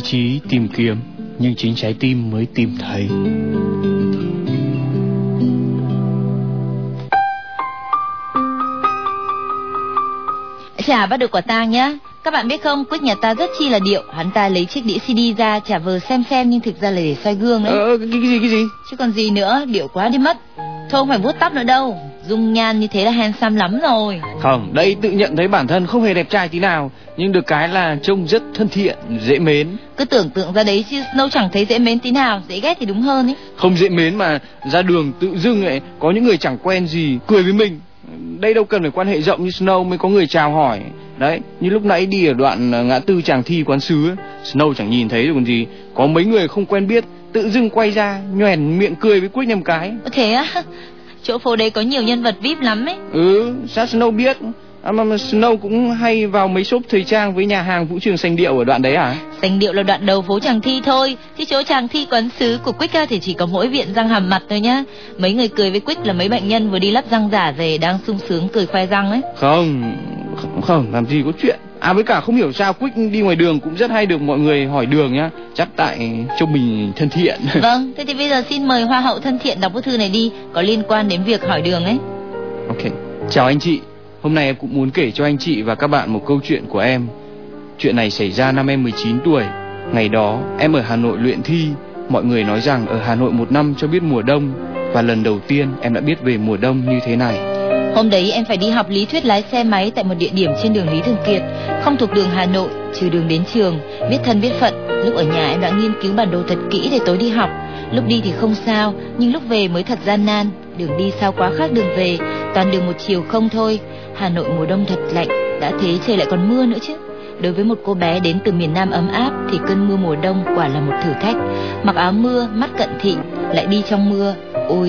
chí tìm kiếm, nhưng chính trái tim mới tìm thấy. Chả bắt được quả tang nhá. Các bạn biết không, Quick nhà ta rất chi là điệu. Hắn ta lấy chiếc đĩa CD ra chả vờ xem nhưng thực ra là để soi gương đấy. Cái gì? Chứ còn gì nữa, điệu quá đi mất. Thôi không phải vuốt tóc nữa đâu, dung nhan như thế là handsome lắm rồi. Không, đây tự nhận thấy bản thân không hề đẹp trai tí nào, nhưng được cái là trông rất thân thiện, dễ mến. Cứ tưởng tượng ra đấy chứ Snow chẳng thấy dễ mến tí nào, dễ ghét thì đúng hơn ấy. Không dễ mến mà ra đường tự dưng ấy có những người chẳng quen gì cười với mình. Đây đâu cần phải quan hệ rộng như Snow mới có người chào hỏi. Đấy, như lúc nãy đi ở đoạn ngã tư Tràng Thi quán sứ ấy, Snow chẳng nhìn thấy được còn gì. Có mấy người không quen biết tự dưng quay ra nhoẻn miệng cười với Quick nhầm cái. Thế á? Chỗ phố đấy có nhiều nhân vật VIP lắm ấy. Sao Snow biết? Mà Snow cũng hay vào mấy shop thời trang với nhà hàng Vũ Trường Sành Điệu ở đoạn đấy à? Sành Điệu là đoạn đầu phố Tràng Thi thôi, chứ chỗ Tràng Thi quán sứ của Quick thì chỉ có mỗi viện răng hàm mặt thôi nhá. Mấy người cười với Quick là mấy bệnh nhân vừa đi lắp răng giả về đang sung sướng cười khoe răng ấy. Không, làm gì có chuyện. Với cả không hiểu sao Quick đi ngoài đường cũng rất hay được mọi người hỏi đường nhá. Chắc tại trông mình thân thiện. Vâng, thế thì bây giờ xin mời Hoa hậu thân thiện đọc bức thư này đi, có liên quan đến việc hỏi đường ấy. Ok, chào anh chị. Hôm nay em cũng muốn kể cho anh chị và các bạn một câu chuyện của em. Chuyện này xảy ra năm em 19 tuổi. Ngày đó em ở Hà Nội luyện thi. Mọi người nói rằng ở Hà Nội một năm cho biết mùa đông. Và lần đầu tiên em đã biết về mùa đông như thế này. Hôm đấy em phải đi học lý thuyết lái xe máy tại một địa điểm trên đường Lý Thường Kiệt, không thuộc đường Hà Nội, trừ đường đến trường, biết thân biết phận. Lúc ở nhà em đã nghiên cứu bản đồ thật kỹ để tối đi học. Lúc đi thì không sao, nhưng lúc về mới thật gian nan. Đường đi sao quá khác đường về, toàn đường một chiều không thôi. Hà Nội mùa đông thật lạnh, đã thế trời lại còn mưa nữa chứ. Đối với một cô bé đến từ miền Nam ấm áp thì cơn mưa mùa đông quả là một thử thách. Mặc áo mưa, mắt cận thị, lại đi trong mưa, ôi.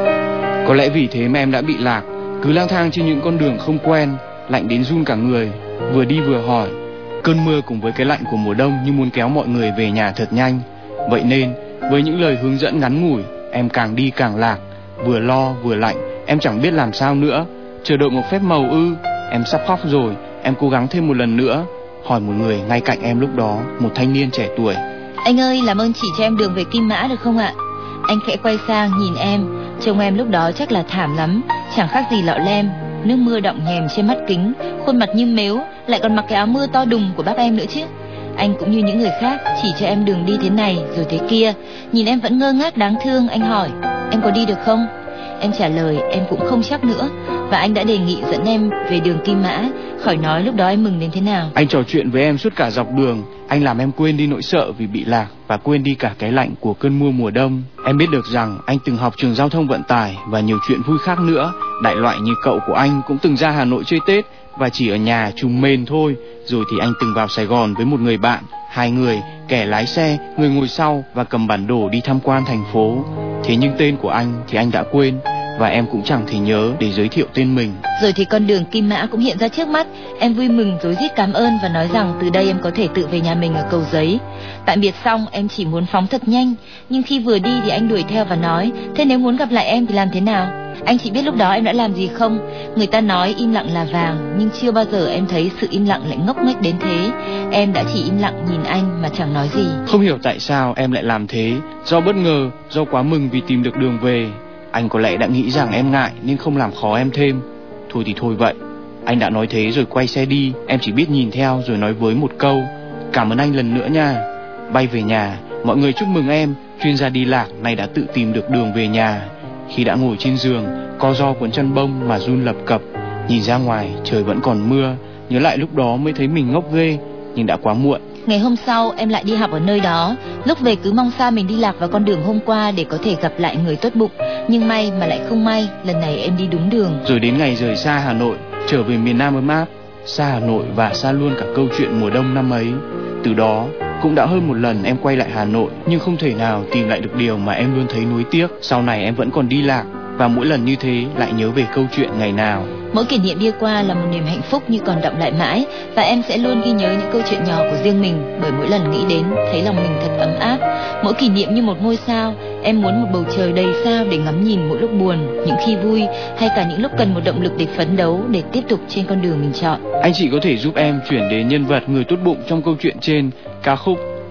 Có lẽ vì thế mà em đã bị lạc, cứ lang thang trên những con đường không quen, lạnh đến run cả người. Vừa đi vừa hỏi. Cơn mưa cùng với cái lạnh của mùa đông như muốn kéo mọi người về nhà thật nhanh. Vậy nên với những lời hướng dẫn ngắn ngủi, em càng đi càng lạc. Vừa lo vừa lạnh, em chẳng biết làm sao nữa. Chờ đợi một phép màu em sắp khóc rồi. Em cố gắng thêm một lần nữa, hỏi một người ngay cạnh em lúc đó, một thanh niên trẻ tuổi. Anh ơi, làm ơn chỉ cho em đường về Kim Mã được không ạ? Anh khẽ quay sang nhìn em. Trông em lúc đó chắc là thảm lắm, chẳng khác gì lọ lem. Nước mưa đọng nhèm trên mắt kính, khuôn mặt như mếu, lại còn mặc cái áo mưa to đùng của bác em nữa chứ. Anh cũng như những người khác, chỉ cho em đường đi thế này rồi thế kia. Nhìn em vẫn ngơ ngác đáng thương, anh hỏi em có đi được không? Em trả lời em cũng không chắc nữa. Và anh đã đề nghị dẫn em về đường Kim Mã. Khỏi nói lúc đó em mừng đến thế nào. Anh trò chuyện với em suốt cả dọc đường. Anh làm em quên đi nỗi sợ vì bị lạc và quên đi cả cái lạnh của cơn mưa mùa đông. Em biết được rằng anh từng học trường giao thông vận tải và nhiều chuyện vui khác nữa. Đại loại như cậu của anh cũng từng ra Hà Nội chơi Tết và chỉ ở nhà trùm mền thôi. Rồi thì anh từng vào Sài Gòn với một người bạn, hai người, kẻ lái xe, người ngồi sau và cầm bản đồ đi tham quan thành phố. Thế nhưng tên của anh thì anh đã quên, và em cũng chẳng thể nhớ để giới thiệu tên mình. Rồi thì con đường Kim Mã cũng hiện ra trước mắt. Em vui mừng rối rít cảm ơn và nói rằng từ đây em có thể tự về nhà mình ở Cầu Giấy. Tạm biệt xong em chỉ muốn phóng thật nhanh, nhưng khi vừa đi thì anh đuổi theo và nói thế nếu muốn gặp lại em thì làm thế nào? Anh chỉ biết lúc đó em đã làm gì không? Người ta nói im lặng là vàng, nhưng chưa bao giờ em thấy sự im lặng lại ngốc nghếch đến thế. Em đã chỉ im lặng nhìn anh mà chẳng nói gì. Không hiểu tại sao em lại làm thế, do bất ngờ, do quá mừng vì tìm được đường về. Anh có lẽ đã nghĩ rằng em ngại nên không làm khó em thêm. Thôi thì thôi vậy. Anh đã nói thế rồi quay xe đi. Em chỉ biết nhìn theo rồi nói với một câu cảm ơn anh lần nữa nha. Bay về nhà, mọi người chúc mừng em, chuyên gia đi lạc này đã tự tìm được đường về nhà. Khi đã ngồi trên giường, co ro cuốn chăn bông mà run lập cập, nhìn ra ngoài trời vẫn còn mưa. Nhớ lại lúc đó mới thấy mình ngốc ghê, nhưng đã quá muộn. Ngày hôm sau em lại đi học ở nơi đó. Lúc về cứ mong sao mình đi lạc vào con đường hôm qua để có thể gặp lại người tốt bụng. Nhưng may mà lại không may, lần này em đi đúng đường. Rồi đến ngày rời xa Hà Nội, trở về miền Nam ấm áp, xa Hà Nội và xa luôn cả câu chuyện mùa đông năm ấy. Từ đó cũng đã hơn một lần em quay lại Hà Nội, nhưng không thể nào tìm lại được điều mà em luôn thấy nuối tiếc. Sau này em vẫn còn đi lạc, và mỗi lần như thế lại nhớ về câu chuyện ngày nào. Mỗi kỷ niệm đi qua là một niềm hạnh phúc như còn đọng lại mãi. Và em sẽ luôn ghi nhớ những câu chuyện nhỏ của riêng mình, bởi mỗi lần nghĩ đến thấy lòng mình thật ấm áp. Mỗi kỷ niệm như một ngôi sao. Em muốn một bầu trời đầy sao để ngắm nhìn mỗi lúc buồn, những khi vui, hay cả những lúc cần một động lực để phấn đấu, để tiếp tục trên con đường mình chọn. Anh chị có thể giúp em chuyển đến nhân vật người tốt bụng trong câu chuyện trên ca khúc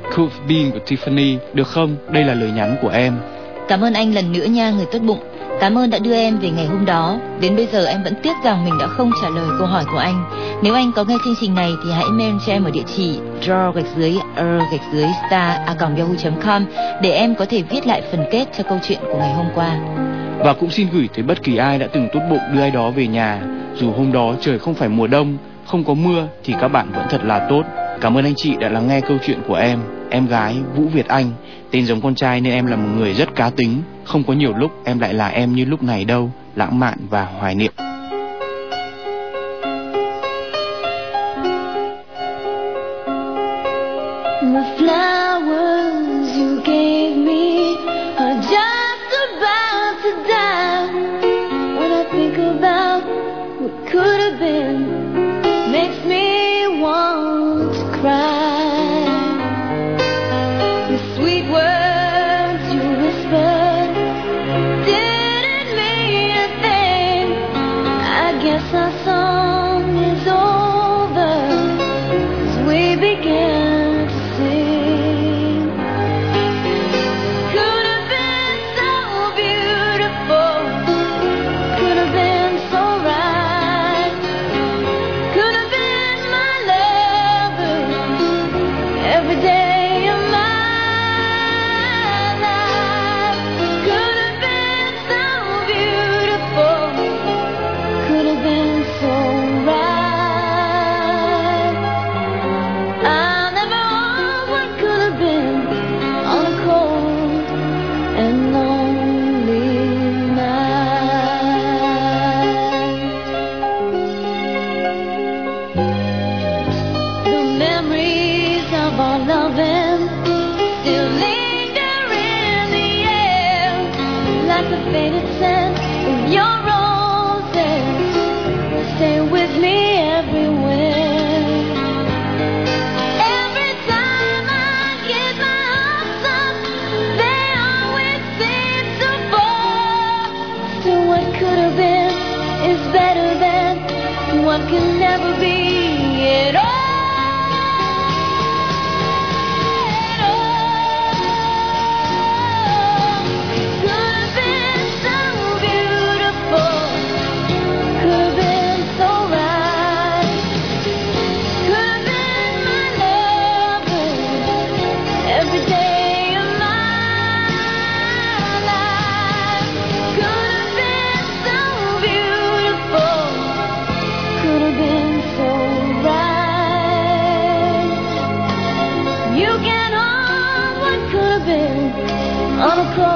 Could have been của Tiffany, được không? Đây là lời nhắn của em. Cảm ơn anh lần nữa nha người tốt bụng. Cảm ơn đã đưa em về ngày hôm đó. Đến bây giờ em vẫn tiếc rằng mình đã không trả lời câu hỏi của anh. Nếu anh có nghe chương trình này thì hãy mail cho em ở địa chỉ draw_star@yahoo.com để em có thể viết lại phần kết cho câu chuyện của ngày hôm qua. Và cũng xin gửi tới bất kỳ ai đã từng tốt bụng đưa ai đó về nhà. Dù hôm đó trời không phải mùa đông, không có mưa thì các bạn vẫn thật là tốt. Cảm ơn anh chị đã lắng nghe câu chuyện của em gái Vũ Việt Anh. Tên giống con trai nên em là một người rất cá tính. Không có nhiều lúc em lại là em như lúc này đâu, lãng mạn và hoài niệm. The flowers you gave me are just about to die. When I think about what could have been, makes me want to cry. The sweet words you whispered didn't mean a thing. I guess our song is over as we began to sing. Could have been so beautiful, could have been so right, could have been my lover every day of my life. Could have been so beautiful, could have been so right. I'll never want what could have been on a cold and lonely night. The memories of our loving still linger in the air, like the faded scent of your roses. Stay with me everywhere. Every time I get my hopes up, they always seem to fall. Still, what could have been is better than what can never be at all. Could have been so beautiful, could have been so right, could have been my lover every day of my life. Could have been so beautiful, could have been so right. You can hold what could have been on a cold